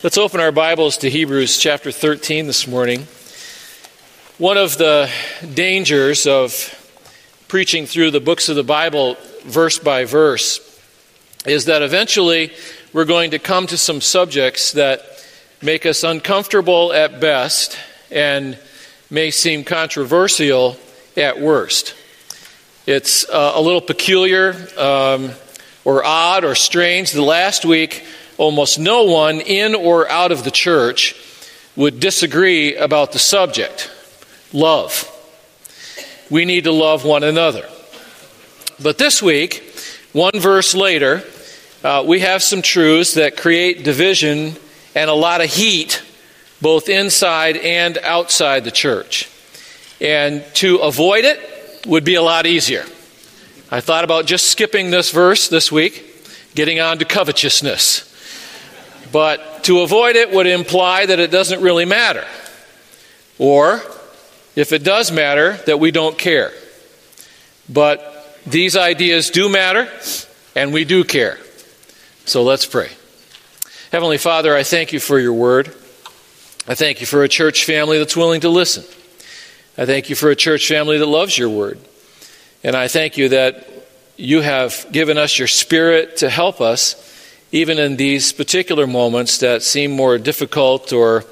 Let's open our Bibles to Hebrews chapter 13 this morning. One of the dangers of preaching through the books of the Bible verse by verse is that eventually we're going to come to some subjects that make us uncomfortable at best and may seem controversial at worst. It's a little peculiar or odd or strange. The last week, almost no one in or out of the church would disagree about the subject, love. We need to love one another. But this week, one verse later, we have some truths that create division and a lot of heat, both inside and outside the church. And to avoid it would be a lot easier. I thought about just skipping this verse this week, getting on to covetousness. But to avoid it would imply that it doesn't really matter. Or, if it does matter, that we don't care. But these ideas do matter, and we do care. So let's pray. Heavenly Father, I thank you for your word. I thank you for a church family that's willing to listen. I thank you for a church family that loves your word. And I thank you that you have given us your Spirit to help us even in these particular moments that seem more difficult or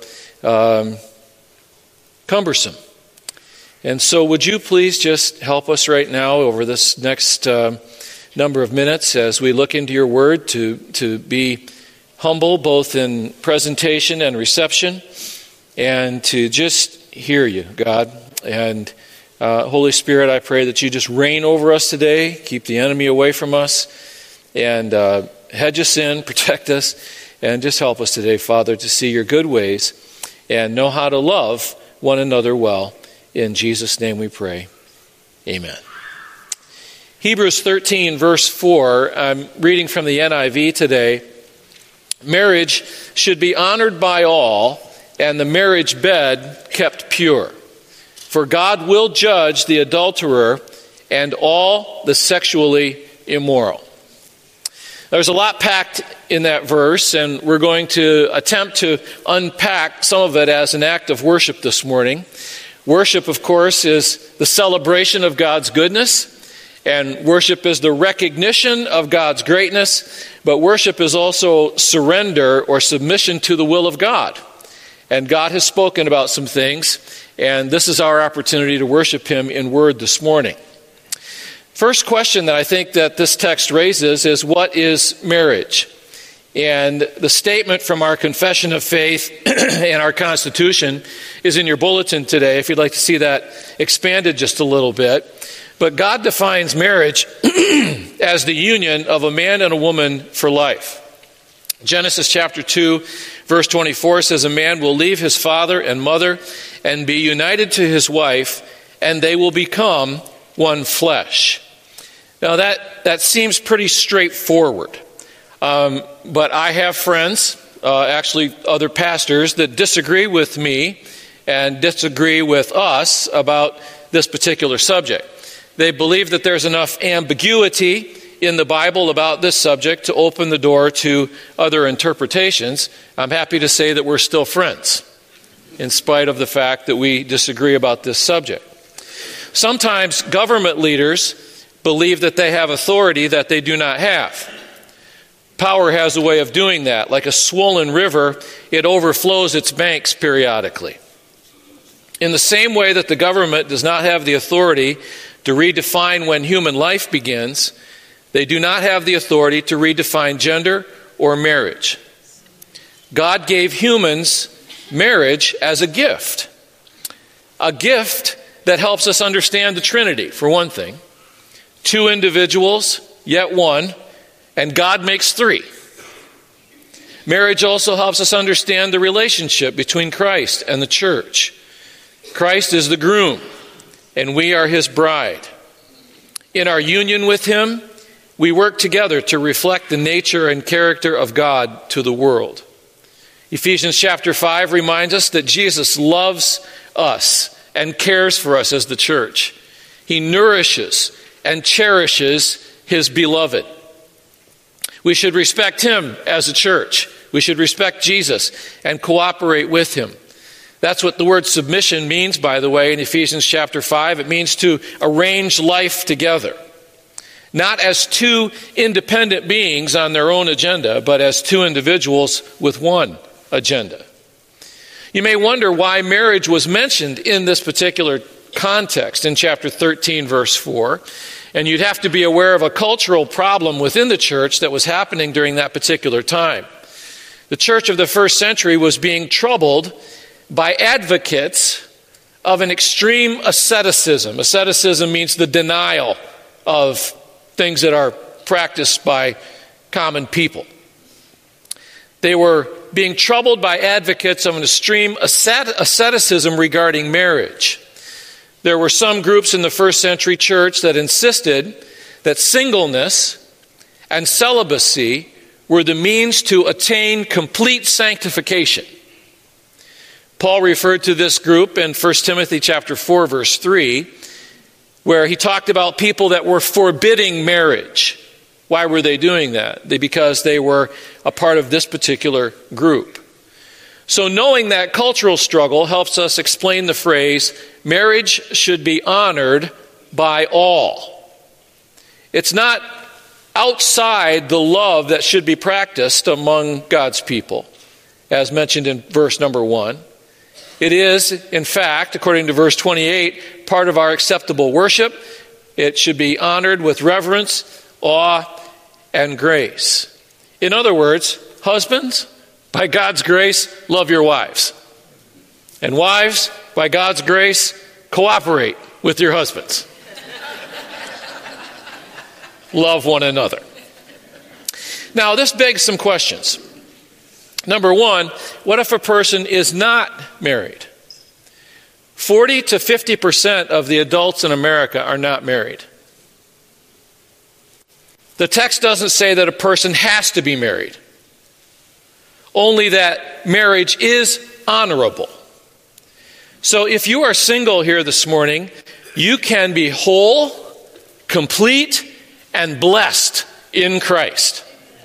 cumbersome. And so would you please just help us right now over this next number of minutes as we look into your word to be humble both in presentation and reception and to just hear you, God. And Holy Spirit, I pray that you just reign over us today, keep the enemy away from us, and hedge us in, protect us, and just help us today, Father, to see your good ways and know how to love one another well. In Jesus' name we pray. Amen. Hebrews 13, verse 4, I'm reading from the NIV today. Marriage should be honored by all, and the marriage bed kept pure. For God will judge the adulterer and all the sexually immoral. There's a lot packed in that verse, and we're going to attempt to unpack some of it as an act of worship this morning. Worship, of course, is the celebration of God's goodness, and worship is the recognition of God's greatness, but worship is also surrender or submission to the will of God. And God has spoken about some things, and this is our opportunity to worship Him in word this morning. First question that I think that this text raises is, what is marriage? And the statement from our confession of faith and our Constitution is in your bulletin today, if you'd like to see that expanded just a little bit. But God defines marriage as the union of a man and a woman for life. Genesis chapter 2, verse 24 says, "A man will leave his father and mother and be united to his wife, and they will become one flesh." Now that seems pretty straightforward, but I have friends, actually other pastors, that disagree with me and disagree with us about this particular subject. They believe that there's enough ambiguity in the Bible about this subject to open the door to other interpretations. I'm happy to say that we're still friends, in spite of the fact that we disagree about this subject. Sometimes government leaders believe that they have authority that they do not have. Power has a way of doing that. Like a swollen river, it overflows its banks periodically. In the same way that the government does not have the authority to redefine when human life begins, they do not have the authority to redefine gender or marriage. God gave humans marriage as a gift that helps us understand the Trinity, for one thing. Two individuals, yet one, and God makes three. Marriage also helps us understand the relationship between Christ and the church. Christ is the groom, and we are his bride. In our union with him, we work together to reflect the nature and character of God to the world. Ephesians chapter 5 reminds us that Jesus loves us and cares for us as the church. He nourishes and cherishes his beloved. We should respect him as a church. We should respect Jesus and cooperate with him. That's what the word submission means, by the way, in Ephesians chapter 5. It means to arrange life together. Not as two independent beings on their own agenda, but as two individuals with one agenda. You may wonder why marriage was mentioned in this particular context in chapter 13, verse 4. And you'd have to be aware of a cultural problem within the church that was happening during that particular time. The church of the first century was being troubled by advocates of an extreme asceticism. Asceticism means the denial of things that are practiced by common people. They were being troubled by advocates of an extreme asceticism regarding marriage. There were some groups in the first century church that insisted that singleness and celibacy were the means to attain complete sanctification. Paul referred to this group in 1 Timothy chapter 4, verse 3, where he talked about people that were forbidding marriage. Why were they doing that? Because they were a part of this particular group. So knowing that cultural struggle helps us explain the phrase, marriage should be honored by all. It's not outside the love that should be practiced among God's people, as mentioned in verse number 1. It is, in fact, according to verse 28, part of our acceptable worship. It should be honored with reverence, awe, and grace. In other words, husbands, by God's grace, love your wives. And wives, by God's grace, cooperate with your husbands. Love one another. Now, this begs some questions. Number one, what if a person is not married? 40 to 50% of the adults in America are not married. The text doesn't say that a person has to be married. Only that marriage is honorable. So if you are single here this morning, you can be whole, complete, and blessed in Christ.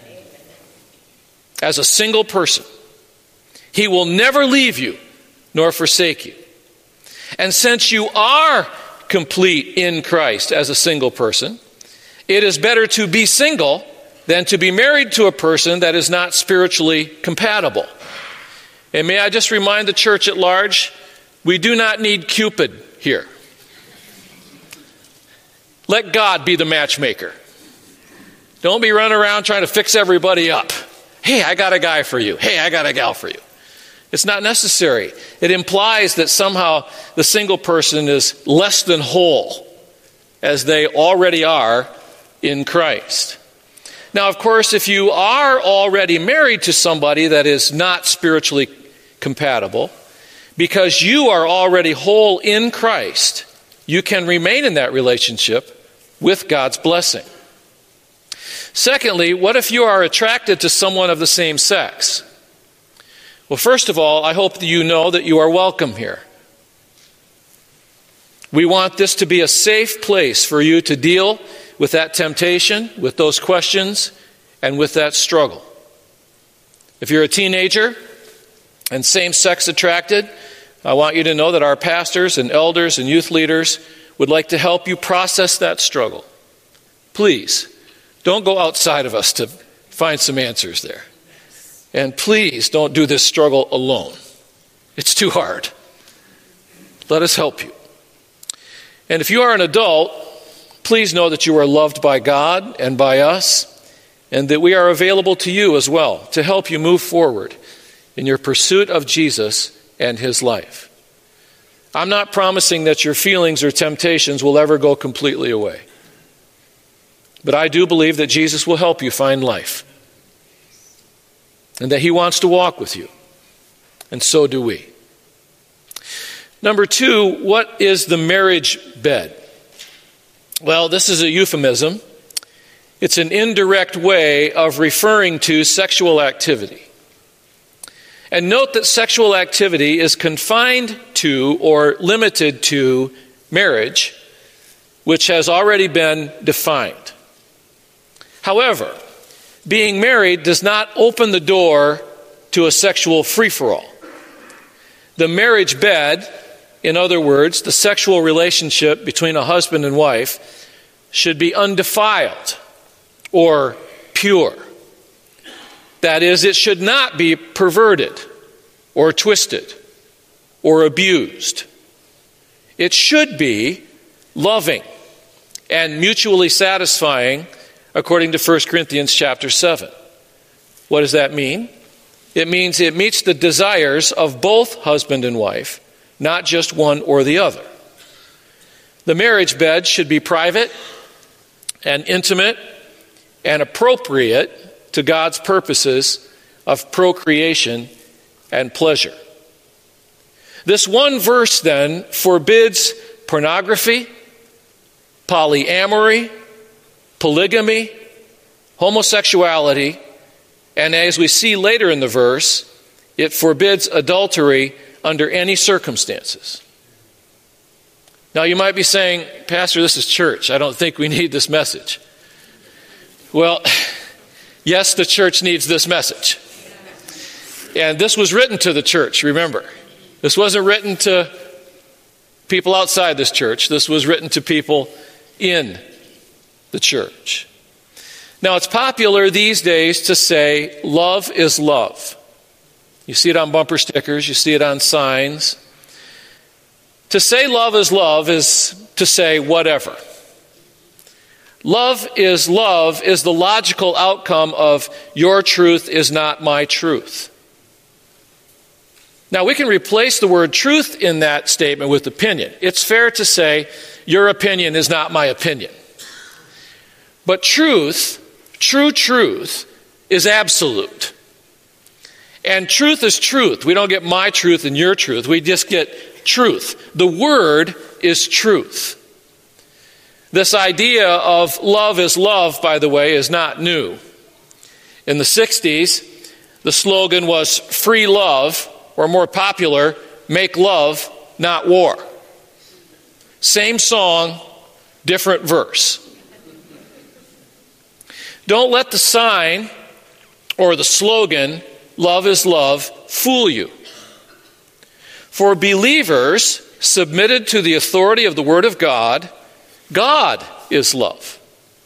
As a single person. He will never leave you nor forsake you. And since you are complete in Christ as a single person, it is better to be single than to be married to a person that is not spiritually compatible. And may I just remind the church at large, we do not need Cupid here. Let God be the matchmaker. Don't be running around trying to fix everybody up. Hey, I got a guy for you. Hey, I got a gal for you. It's not necessary. It implies that somehow the single person is less than whole, as they already are in Christ. Now, of course, if you are already married to somebody that is not spiritually compatible, because you are already whole in Christ, you can remain in that relationship with God's blessing. Secondly, what if you are attracted to someone of the same sex? Well, first of all, I hope that you know that you are welcome here. We want this to be a safe place for you to deal with that temptation, with those questions, and with that struggle. If you're a teenager and same-sex attracted, I want you to know that our pastors and elders and youth leaders would like to help you process that struggle. Please, don't go outside of us to find some answers there. And please don't do this struggle alone. It's too hard. Let us help you. And if you are an adult, please know that you are loved by God and by us, and that we are available to you as well to help you move forward in your pursuit of Jesus and his life. I'm not promising that your feelings or temptations will ever go completely away. But I do believe that Jesus will help you find life. And that he wants to walk with you. And so do we. Number two, what is the marriage bed? Well, this is a euphemism. It's an indirect way of referring to sexual activity. And note that sexual activity is confined to or limited to marriage, which has already been defined. However, being married does not open the door to a sexual free-for-all. The marriage bed, in other words, the sexual relationship between a husband and wife, should be undefiled or pure. That is, it should not be perverted or twisted or abused. It should be loving and mutually satisfying, according to 1 Corinthians chapter 7. What does that mean? It means it meets the desires of both husband and wife, not just one or the other. The marriage bed should be private and intimate and appropriate to God's purposes of procreation and pleasure. This one verse then forbids pornography, polyamory, polygamy, homosexuality, and as we see later in the verse, it forbids adultery under any circumstances. Now you might be saying, Pastor, this is church. I don't think we need this message. Well, yes, the church needs this message. And this was written to the church, remember. This wasn't written to people outside this church. This was written to people in the church. Now, it's popular these days to say, love is love. You see it on bumper stickers. You see it on signs. To say love is to say whatever. Love is the logical outcome of your truth is not my truth. Now, we can replace the word truth in that statement with opinion. It's fair to say, your opinion is not my opinion. But truth, true truth, is absolute. And truth is truth. We don't get my truth and your truth. We just get truth. The word is truth. This idea of love is love, by the way, is not new. In the 60s, the slogan was free love, or more popular, make love, not war. Same song, different verse. Don't let the sign or the slogan, love is love, fool you. For believers submitted to the authority of the Word of God, God is love.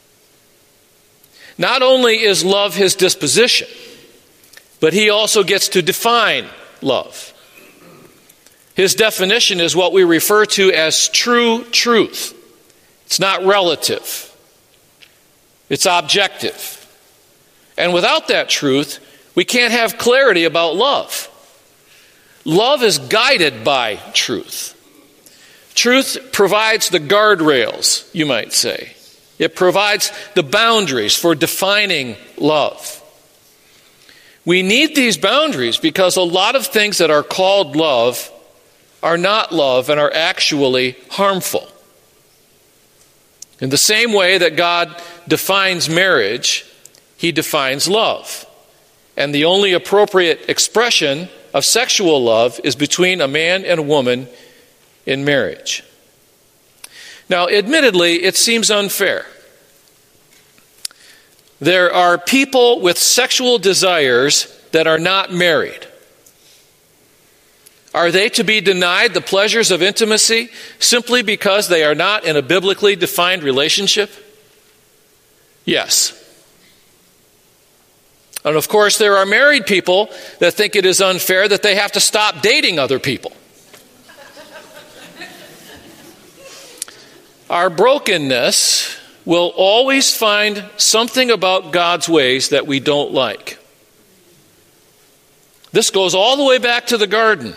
Not only is love His disposition, but He also gets to define love. His definition is what we refer to as true truth. It's not relative. It's objective. And without that truth, we can't have clarity about love. Love is guided by truth. Truth provides the guardrails, you might say. It provides the boundaries for defining love. We need these boundaries because a lot of things that are called love are not love and are actually harmful. In the same way that God defines marriage, He defines love. And the only appropriate expression of sexual love is between a man and a woman in marriage. Now, admittedly, it seems unfair. There are people with sexual desires that are not married. Are they to be denied the pleasures of intimacy simply because they are not in a biblically defined relationship? Yes. And of course, there are married people that think it is unfair that they have to stop dating other people. Our brokenness will always find something about God's ways that we don't like. This goes all the way back to the garden,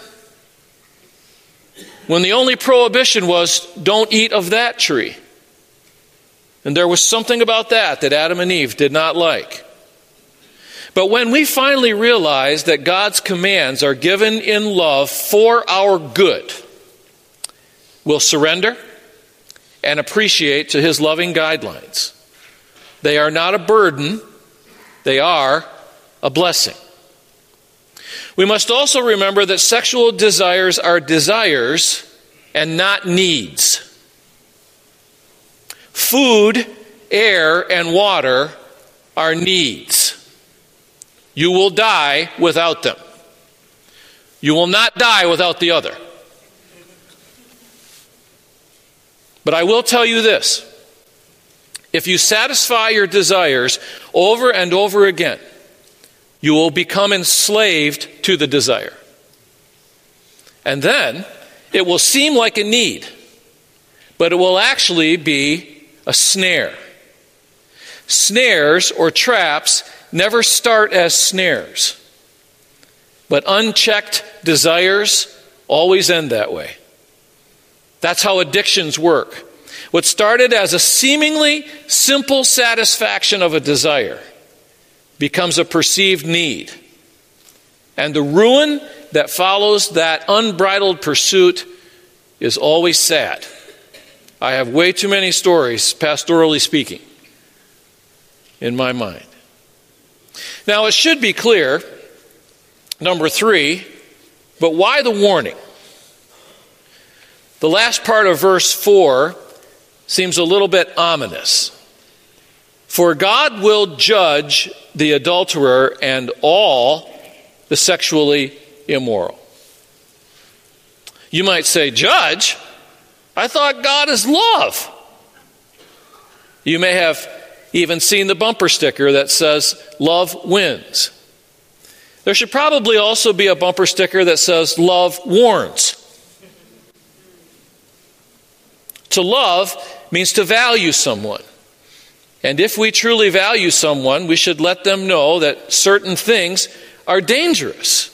when the only prohibition was, don't eat of that tree. And there was something about that Adam and Eve did not like. But when we finally realize that God's commands are given in love for our good, we'll surrender and appreciate to His loving guidelines. They are not a burden, they are a blessing. We must also remember that sexual desires are desires and not needs. Food, air, and water are needs. You will die without them. You will not die without the other. But I will tell you this. If you satisfy your desires over and over again, you will become enslaved to the desire. And then it will seem like a need, but it will actually be a snare. Snares or traps never start as snares, but unchecked desires always end that way. That's how addictions work. What started as a seemingly simple satisfaction of a desire becomes a perceived need. And the ruin that follows that unbridled pursuit is always sad. I have way too many stories, pastorally speaking, in my mind. Now, it should be clear, number 3, but why the warning? The last part of verse 4 seems a little bit ominous. For God will judge the adulterer and all the sexually immoral. You might say, judge? I thought God is love. You may have even seen the bumper sticker that says, love wins. There should probably also be a bumper sticker that says, love warns. To love means to value someone. And if we truly value someone, we should let them know that certain things are dangerous.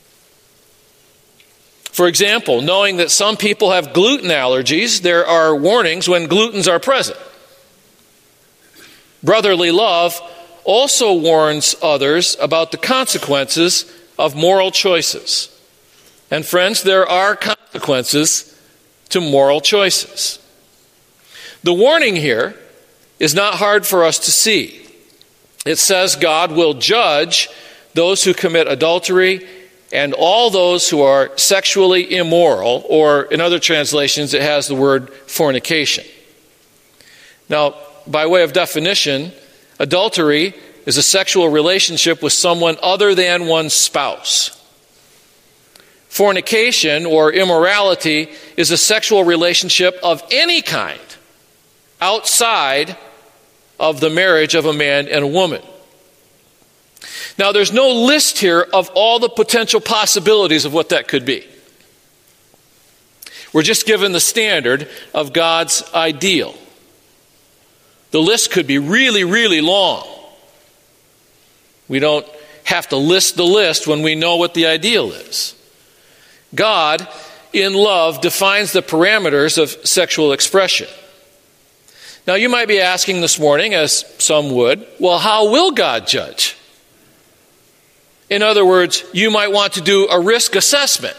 For example, knowing that some people have gluten allergies, there are warnings when glutens are present. Brotherly love also warns others about the consequences of moral choices. And friends, there are consequences to moral choices. The warning here is not hard for us to see. It says God will judge those who commit adultery and all those who are sexually immoral, or in other translations it has the word fornication. Now, by way of definition, adultery is a sexual relationship with someone other than one's spouse. Fornication or immorality is a sexual relationship of any kind outside of the marriage of a man and a woman. Now, there's no list here of all the potential possibilities of what that could be. We're just given the standard of God's ideal. The list could be really, really long. We don't have to list the list when we know what the ideal is. God, in love, defines the parameters of sexual expression. Now, you might be asking this morning, as some would, well, how will God judge? In other words, you might want to do a risk assessment.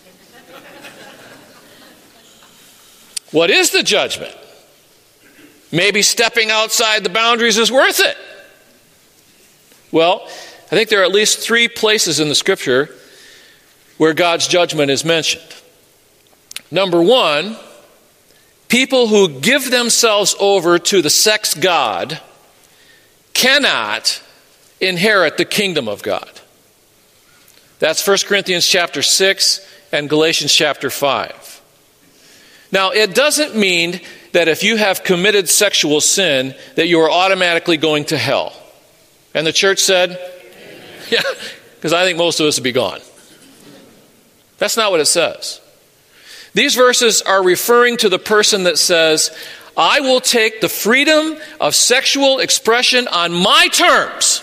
What is the judgment? Maybe stepping outside the boundaries is worth it. Well, I think there are at least 3 places in the Scripture where God's judgment is mentioned. Number 1, people who give themselves over to the sex god cannot inherit the kingdom of God. That's 1 Corinthians chapter 6 and Galatians chapter 5. Now, it doesn't mean that if you have committed sexual sin that you are automatically going to hell. And the church said, amen. Yeah, because I think most of us would be gone. That's not what it says. These verses are referring to the person that says, I will take the freedom of sexual expression on my terms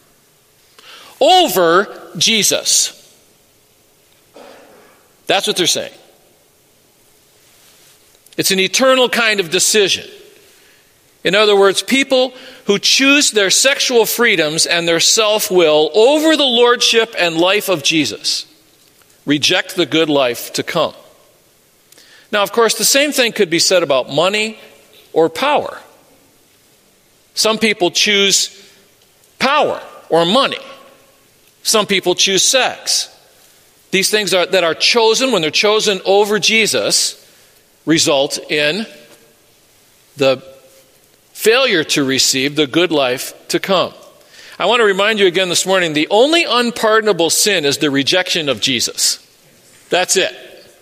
over Jesus. That's what they're saying. It's an eternal kind of decision. In other words, people who choose their sexual freedoms and their self-will over the lordship and life of Jesus reject the good life to come. Now, of course, the same thing could be said about money or power. Some people choose power or money. Some people choose sex. These things that are chosen, when they're chosen over Jesus, result in the failure to receive the good life to come. I want to remind you again this morning, the only unpardonable sin is the rejection of Jesus. That's it.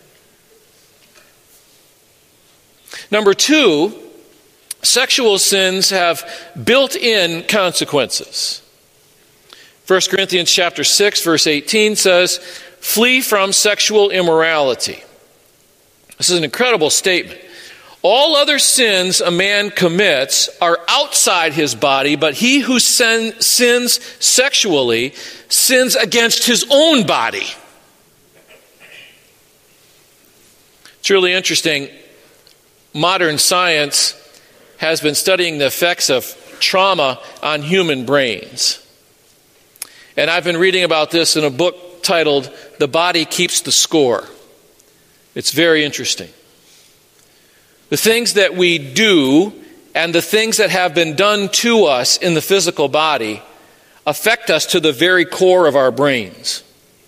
Number 2, sexual sins have built-in consequences. 1 Corinthians chapter 6, verse 18 says, "Flee from sexual immorality." This is an incredible statement. All other sins a man commits are outside his body, but he who sins sexually sins against his own body. It's really interesting. Modern science has been studying the effects of trauma on human brains. And I've been reading about this in a book titled "The Body Keeps the Score." It's very interesting. The things that we do and the things that have been done to us in the physical body affect us to the very core of our brains.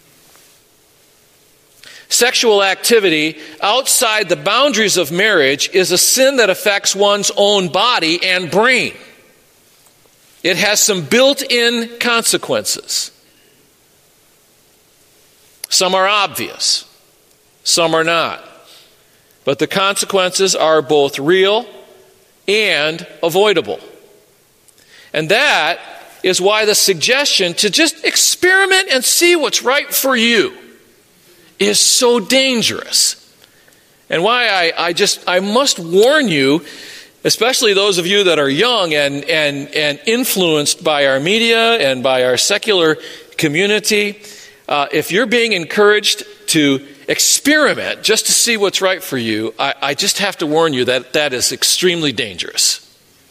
Sexual activity outside the boundaries of marriage is a sin that affects one's own body and brain. It has some built-in consequences. Some are obvious, some are not. But the consequences are both real and avoidable. And that is why the suggestion to just experiment and see what's right for you is so dangerous. And why I must warn you, especially those of you that are young and influenced by our media and by our secular community, if you're being encouraged to experiment just to see what's right for you, I just have to warn you that that is extremely dangerous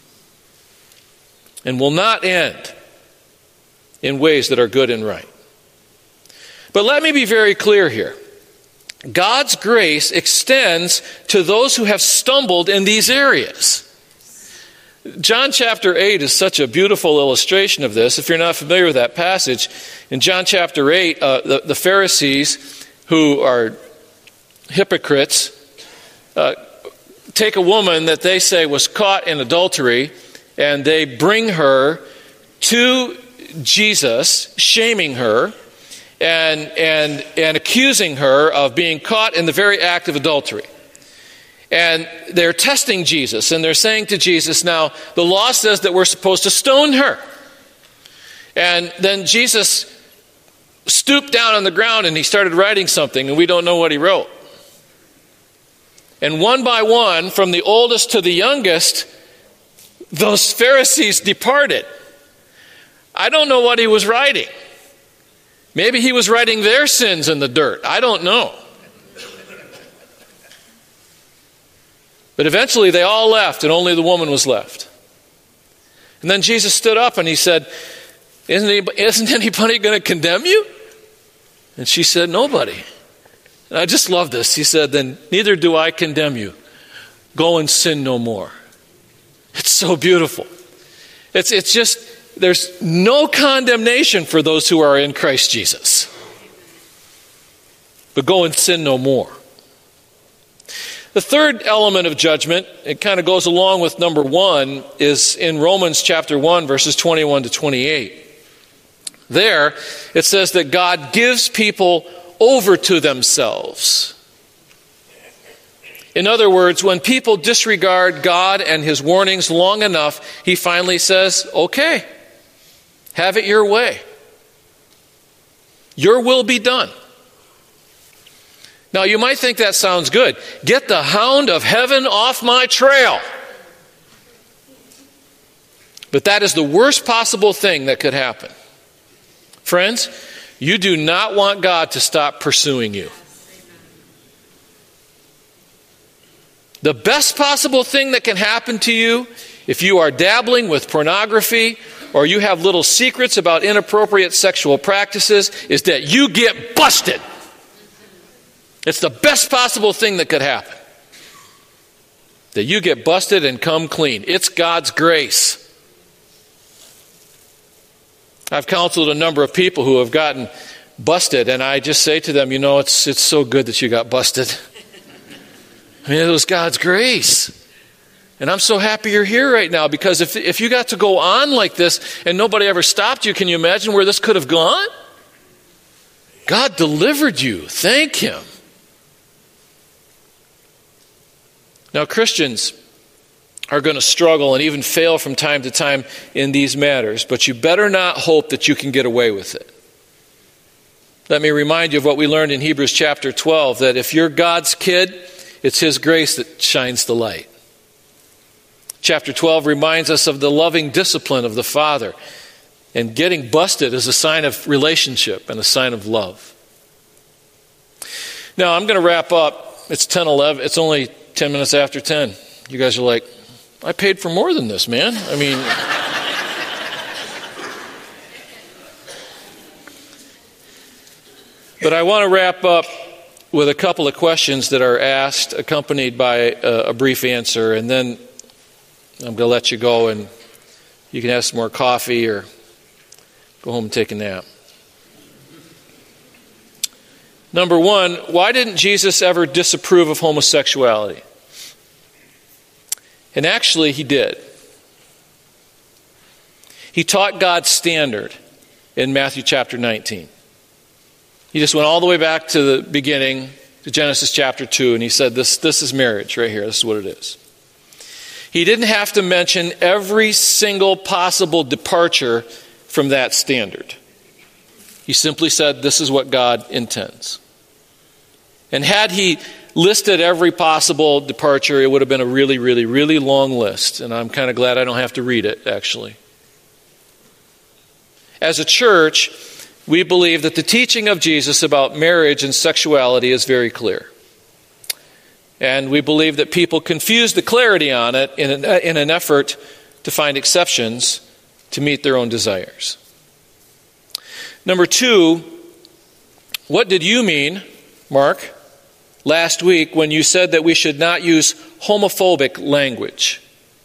and will not end in ways that are good and right. But let me be very clear here. God's grace extends to those who have stumbled in these areas. John chapter 8 is such a beautiful illustration of this. If you're not familiar with that passage, in John chapter 8, the Pharisees, who are hypocrites, take a woman that they say was caught in adultery, and they bring her to Jesus, shaming her, and accusing her of being caught in the very act of adultery. And they're testing Jesus, and they're saying to Jesus, now, the law says that we're supposed to stone her. And then Jesus stooped down on the ground and he started writing something, and we don't know what he wrote. And one by one, from the oldest to the youngest, those Pharisees departed. I don't know what he was writing. Maybe he was writing their sins in the dirt. I don't know. But eventually they all left, and only the woman was left. And then Jesus stood up and he said, Isn't anybody going to condemn you? And she said, nobody. And I just love this. He said, then neither do I condemn you. Go and sin no more. It's so beautiful. It's just, there's no condemnation for those who are in Christ Jesus. But go and sin no more. The third element of judgment, it kind of goes along with number 1, is in Romans chapter 1, verses 21 to 28. There, it says that God gives people over to themselves. In other words, when people disregard God and his warnings long enough, he finally says, okay, have it your way. Your will be done. Now, you might think that sounds good. Get the hound of heaven off my trail. But that is the worst possible thing that could happen. Friends, you do not want God to stop pursuing you. The best possible thing that can happen to you, if you are dabbling with pornography or you have little secrets about inappropriate sexual practices, is that you get busted. It's the best possible thing that could happen. That you get busted and come clean. It's God's grace. I've counseled a number of people who have gotten busted, and I just say to them, it's so good that you got busted. I mean, it was God's grace. And I'm so happy you're here right now, because if you got to go on like this and nobody ever stopped you, can you imagine where this could have gone? God delivered you. Thank Him. Now, Christians are going to struggle and even fail from time to time in these matters, but you better not hope that you can get away with it. Let me remind you of what we learned in Hebrews chapter 12, that if you're God's kid, it's His grace that shines the light. Chapter 12 reminds us of the loving discipline of the Father, and getting busted is a sign of relationship and a sign of love. Now, I'm going to wrap up. It's 10:11. It's only 10 minutes after 10. You guys are like, I paid for more than this, man. I mean, but I want to wrap up with a couple of questions that are asked, accompanied by a brief answer, and then I'm going to let you go and you can have some more coffee or go home and take a nap. Number one, why didn't Jesus ever disapprove of homosexuality? And actually, He did. He taught God's standard in Matthew chapter 19. He just went all the way back to the beginning, to Genesis chapter 2, and He said, this is marriage right here. This is what it is. He didn't have to mention every single possible departure from that standard. He simply said, this is what God intends. And had He listed every possible departure, it would have been a really, really, really long list. And I'm kind of glad I don't have to read it, actually. As a church, we believe that the teaching of Jesus about marriage and sexuality is very clear. And we believe that people confuse the clarity on it in an effort to find exceptions to meet their own desires. Number two, what did you mean, Mark, last week when you said that we should not use homophobic language?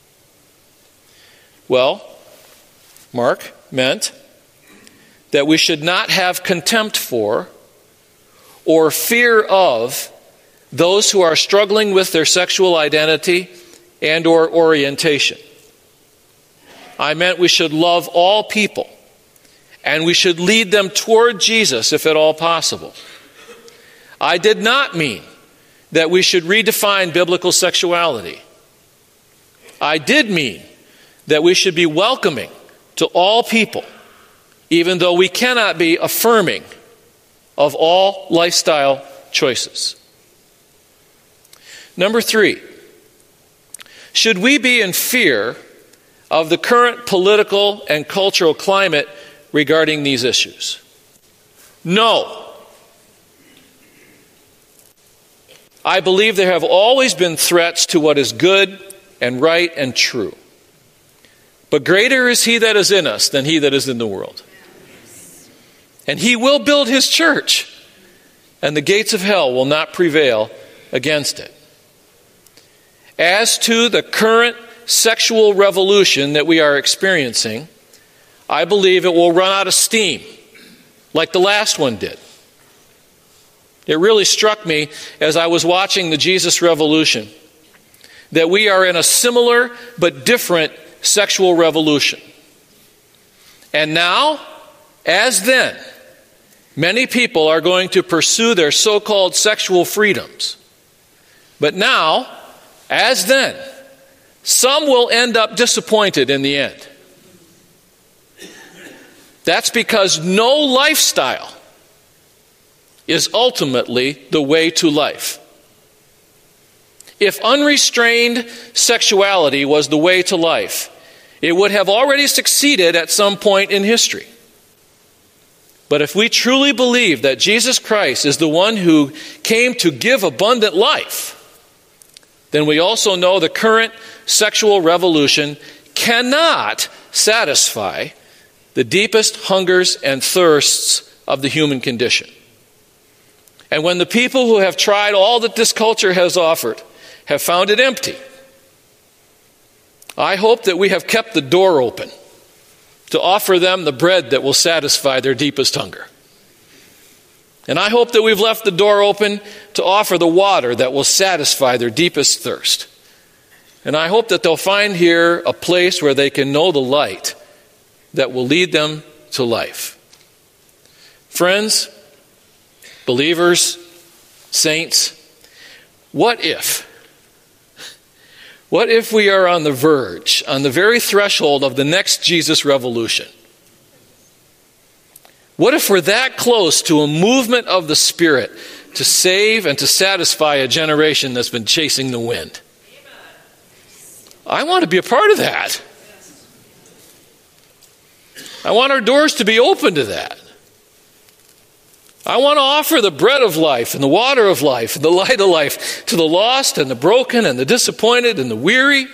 Well, Mark meant that we should not have contempt for or fear of those who are struggling with their sexual identity and or orientation. I meant we should love all people, and we should lead them toward Jesus if at all possible. I did not mean that we should redefine biblical sexuality. I did mean that we should be welcoming to all people, even though we cannot be affirming of all lifestyle choices. Number three, should we be in fear of the current political and cultural climate regarding these issues? No. I believe there have always been threats to what is good and right and true. But greater is He that is in us than he that is in the world. And He will build His church, and the gates of hell will not prevail against it. As to the current sexual revolution that we are experiencing, I believe it will run out of steam, like the last one did. It really struck me as I was watching the Jesus Revolution that we are in a similar but different sexual revolution. And now, as then, many people are going to pursue their so-called sexual freedoms. But now, as then, some will end up disappointed in the end. That's because no lifestyle is ultimately the way to life. If unrestrained sexuality was the way to life, it would have already succeeded at some point in history. But if we truly believe that Jesus Christ is the one who came to give abundant life, then we also know the current sexual revolution cannot satisfy the deepest hungers and thirsts of the human condition. And when the people who have tried all that this culture has offered have found it empty, I hope that we have kept the door open to offer them the bread that will satisfy their deepest hunger. And I hope that we've left the door open to offer the water that will satisfy their deepest thirst. And I hope that they'll find here a place where they can know the light that will lead them to life. Friends, believers, saints, what if we are on the verge, on the very threshold of the next Jesus revolution? What if we're that close to a movement of the Spirit to save and to satisfy a generation that's been chasing the wind? I want to be a part of that. I want our doors to be open to that. I want to offer the bread of life and the water of life and the light of life to the lost and the broken and the disappointed and the weary.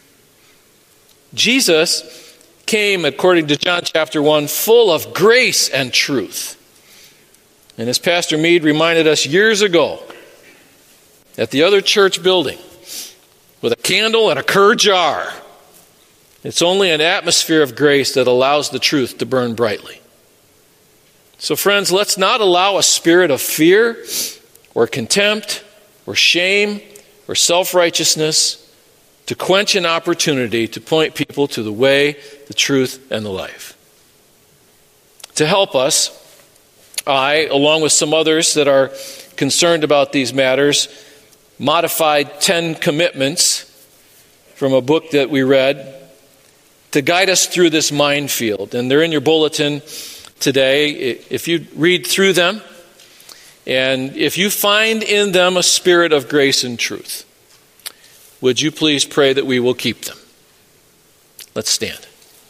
Jesus came, according to John chapter 1, full of grace and truth. And as Pastor Mead reminded us years ago at the other church building, with a candle and a cur jar, it's only an atmosphere of grace that allows the truth to burn brightly. So friends, let's not allow a spirit of fear or contempt or shame or self-righteousness to quench an opportunity to point people to the way, the truth, and the life. To help us, I, along with some others that are concerned about these matters, modified 10 commitments from a book that we read to guide us through this minefield. And they're in your bulletin today. If you read through them, and if you find in them a spirit of grace and truth, would you please pray that we will keep them? Let's stand.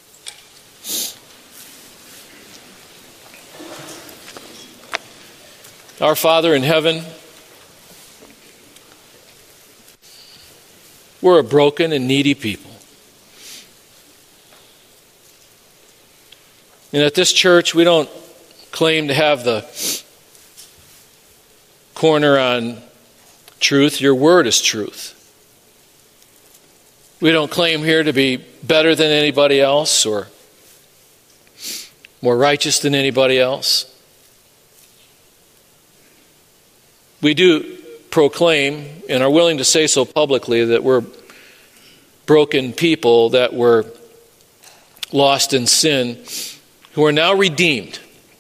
Our Father in heaven, we're a broken and needy people. And at this church, we don't claim to have the corner on truth. Your word is truth. We don't claim here to be better than anybody else or more righteous than anybody else. We do proclaim and are willing to say so publicly that we're broken people, that were lost in sin, who are now redeemed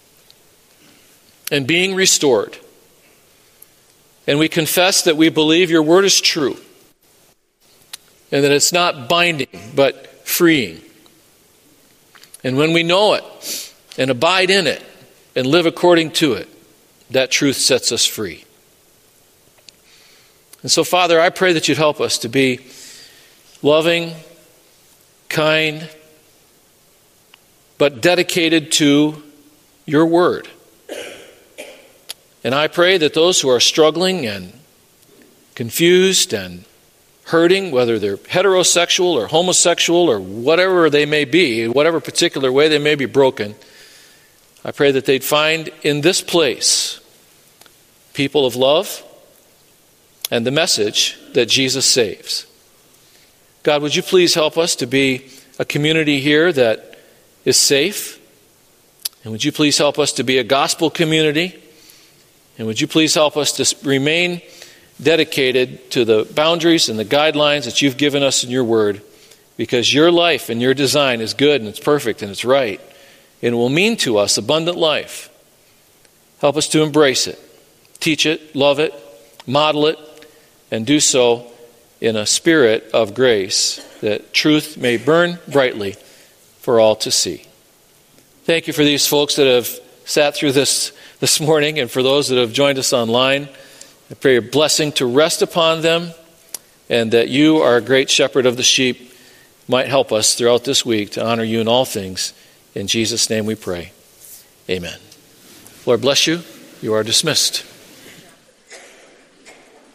and being restored. And we confess that we believe your word is true and that it's not binding but freeing. And when we know it and abide in it and live according to it, that truth sets us free. And so, Father, I pray that you'd help us to be loving, kind, but dedicated to your word. And I pray that those who are struggling and confused and hurting, whether they're heterosexual or homosexual or whatever they may be, whatever particular way they may be broken, I pray that they'd find in this place people of love and the message that Jesus saves. God, would you please help us to be a community here that is safe? And would you please help us to be a gospel community? And would you please help us to remain dedicated to the boundaries and the guidelines that you've given us in your word, because your life and your design is good and it's perfect and it's right and it will mean to us abundant life. Help us to embrace it, teach it, love it, model it, and do so in a spirit of grace, that truth may burn brightly for all to see. Thank you for these folks that have sat through this morning, and for those that have joined us online. I pray your blessing to rest upon them, and that you, our great shepherd of the sheep, might help us throughout this week to honor you in all things. In Jesus' name we pray. Amen. Lord bless you. You are dismissed.